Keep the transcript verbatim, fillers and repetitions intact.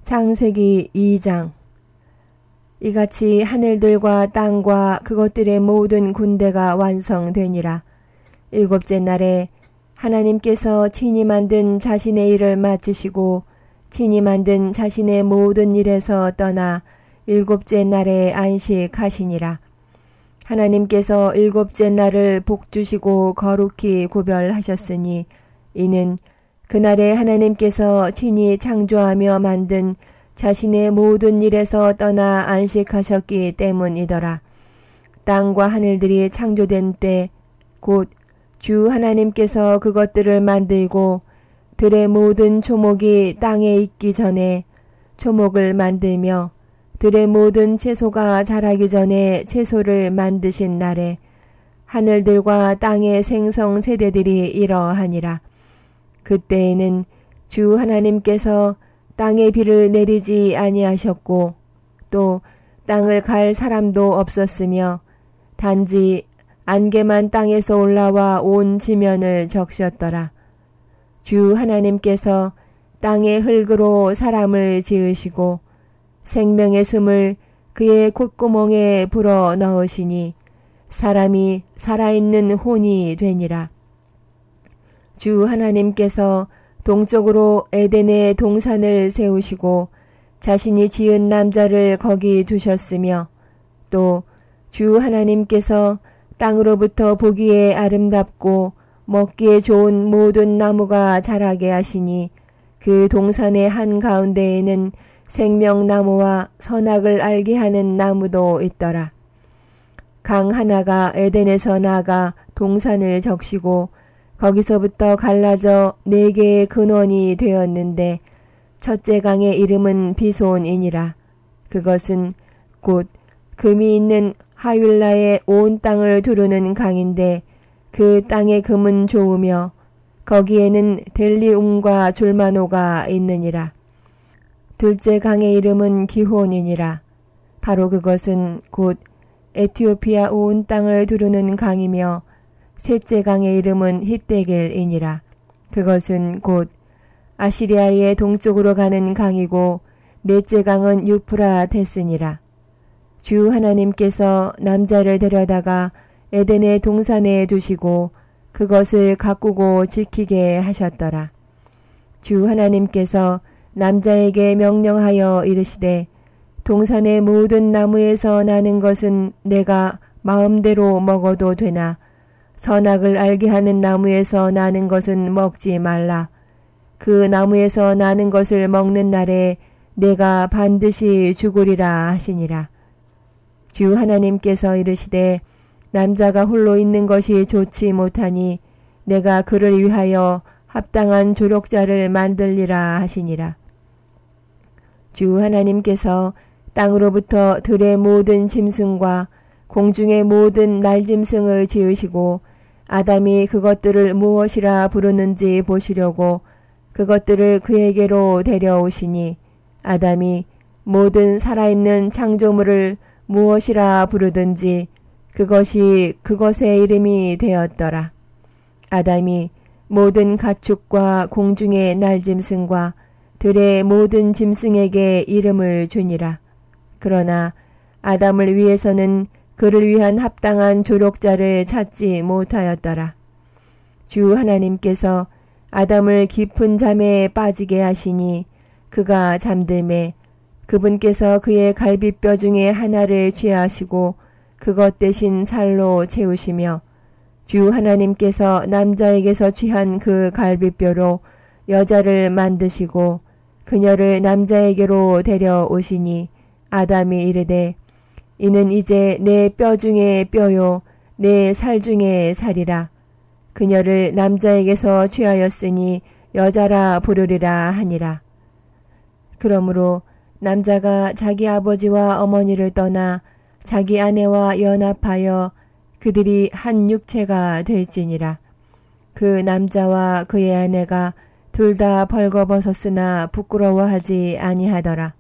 창세기 이 장. 이같이 하늘들과 땅과 그것들의 모든 군대가 완성되니라. 일곱째 날에 하나님께서 친히 만든 자신의 일을 마치시고 친히 만든 자신의 모든 일에서 떠나 일곱째 날에 안식하시니라. 하나님께서 일곱째 날을 복주시고 거룩히 구별하셨으니 이는 그날에 하나님께서 친히 창조하며 만든 자신의 모든 일에서 떠나 안식하셨기 때문이더라. 땅과 하늘들이 창조된 때 곧 주 하나님께서 그것들을 만들고 들의 모든 초목이 땅에 있기 전에 초목을 만들며 들의 모든 채소가 자라기 전에 채소를 만드신 날에 하늘들과 땅의 생성 세대들이 이러하니라. 그때에는 주 하나님께서 땅에 비를 내리지 아니하셨고 또 땅을 갈 사람도 없었으며 단지 안개만 땅에서 올라와 온 지면을 적셨더라. 주 하나님께서 땅의 흙으로 사람을 지으시고 생명의 숨을 그의 콧구멍에 불어 넣으시니 사람이 살아있는 혼이 되니라. 주 하나님께서 동쪽으로 에덴의 동산을 세우시고 자신이 지은 남자를 거기 두셨으며 또 주 하나님께서 땅으로부터 보기에 아름답고 먹기에 좋은 모든 나무가 자라게 하시니 그 동산의 한가운데에는 생명나무와 선악을 알게 하는 나무도 있더라. 강 하나가 에덴에서 나가 동산을 적시고 거기서부터 갈라져 네 개의 근원이 되었는데 첫째 강의 이름은 비손이니라. 그것은 곧 금이 있는 하윌라의 온 땅을 두르는 강인데 그 땅의 금은 좋으며 거기에는 델리움과 줄마노가 있느니라. 둘째 강의 이름은 기혼이니라. 바로 그것은 곧 에티오피아 온 땅을 두르는 강이며 셋째 강의 이름은 히데겔이니라. 그것은 곧 아시리아의 동쪽으로 가는 강이고 넷째 강은 유프라테스니라. 주 하나님께서 남자를 데려다가 에덴의 동산에 두시고 그것을 가꾸고 지키게 하셨더라. 주 하나님께서 남자에게 명령하여 이르시되 동산의 모든 나무에서 나는 것은 내가 마음대로 먹어도 되나 선악을 알게 하는 나무에서 나는 것은 먹지 말라. 그 나무에서 나는 것을 먹는 날에 내가 반드시 죽으리라 하시니라. 주 하나님께서 이르시되 남자가 홀로 있는 것이 좋지 못하니 내가 그를 위하여 합당한 조력자를 만들리라 하시니라. 주 하나님께서 땅으로부터 들의 모든 짐승과 공중의 모든 날짐승을 지으시고 아담이 그것들을 무엇이라 부르는지 보시려고 그것들을 그에게로 데려오시니 아담이 모든 살아있는 창조물을 무엇이라 부르든지 그것이 그것의 이름이 되었더라. 아담이 모든 가축과 공중의 날짐승과 들의 모든 짐승에게 이름을 주니라. 그러나 아담을 위해서는 그를 위한 합당한 조력자를 찾지 못하였더라. 주 하나님께서 아담을 깊은 잠에 빠지게 하시니 그가 잠들매 그분께서 그의 갈비뼈 중에 하나를 취하시고 그것 대신 살로 채우시며 주 하나님께서 남자에게서 취한 그 갈비뼈로 여자를 만드시고 그녀를 남자에게로 데려오시니 아담이 이르되 이는 이제 내 뼈 중에 뼈요 내 살 중에 살이라. 그녀를 남자에게서 취하였으니 여자라 부르리라 하니라. 그러므로 남자가 자기 아버지와 어머니를 떠나 자기 아내와 연합하여 그들이 한 육체가 될지니라. 그 남자와 그의 아내가 둘 다 벌거벗었으나 부끄러워하지 아니하더라.